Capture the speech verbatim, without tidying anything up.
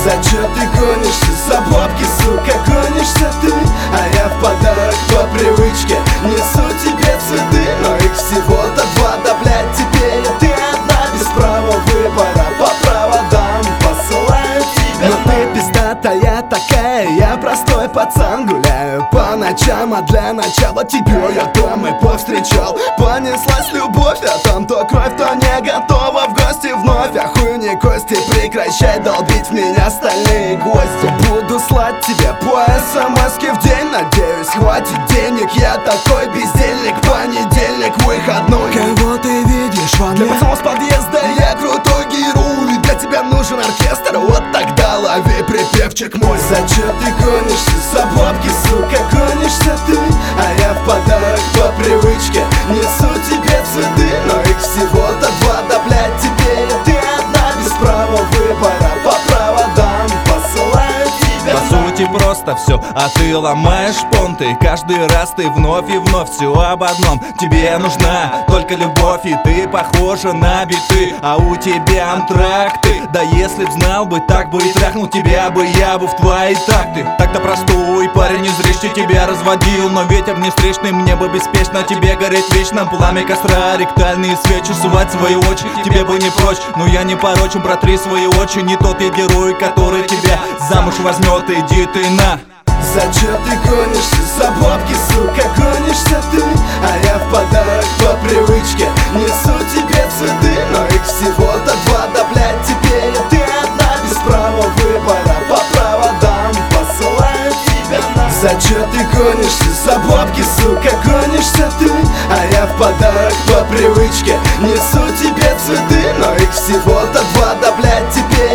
За чё ты гонишься? За бабки, сука, гонишься ты. А я в подарок по привычке несу тебе цветы. Но их всего-то два, да, блядь, теперь ты одна без права выбора. По проводам посылаю тебя. Но ты пиздатая такая, я простой пацан, гуляю по ночам. А для начала тебя я там и повстречал. Понеслась любовь, а там то кровь, то не готова в гости вновь. Охуенные кости, прекращай долбить в меня стальные гвозди. Буду слать тебе по смс-ке в день, надеюсь, хватит денег. Я такой бездельник, понедельник, выходной. Кого ты видишь во мне? Для пацанов с подъезда я крутой герой. Для тебя нужен оркестр, вот тогда лови припевчик мой. За чё ты гонишься? За бабки, сука, гонишься ты. А я в подарок по привычке несу тебе цветы. Но их всего-то два, да, блядь, теперь ты одна без права выбора. По проводам посылаю тебя. По сути просто все, а ты ломаешь понты. Каждый раз ты вновь и вновь все об одном. Тебе нужна только любовь, и ты похожа на биты. А у тебя антракты. Да если б знал бы, так бы и трахнул тебя бы я бы в твои такты. Так-то простой парень из Речи тебя разводил. Но ветер не встречный, мне бы беспечно тебе гореть вечно. Пламя костра, ректальные свечи, сувать свои очи тебе бы не прочь. Но я не порочу, протри свои очи. Не тот я герой, который тебя замуж возьмет, иди ты на. За чё ты гонишься? За бабки, сука, гонишься ты. А я в подарок по привычке несу тебе цветы. Но их всего-то два, да, блядь, теперь ты одна без права выбора. По проводам посылаю тебя на. За чё ты гонишься? За бабки, сука, гонишься ты. А я в подарок по привычке несу тебе цветы. Но их всего-то два, да, блядь, теперь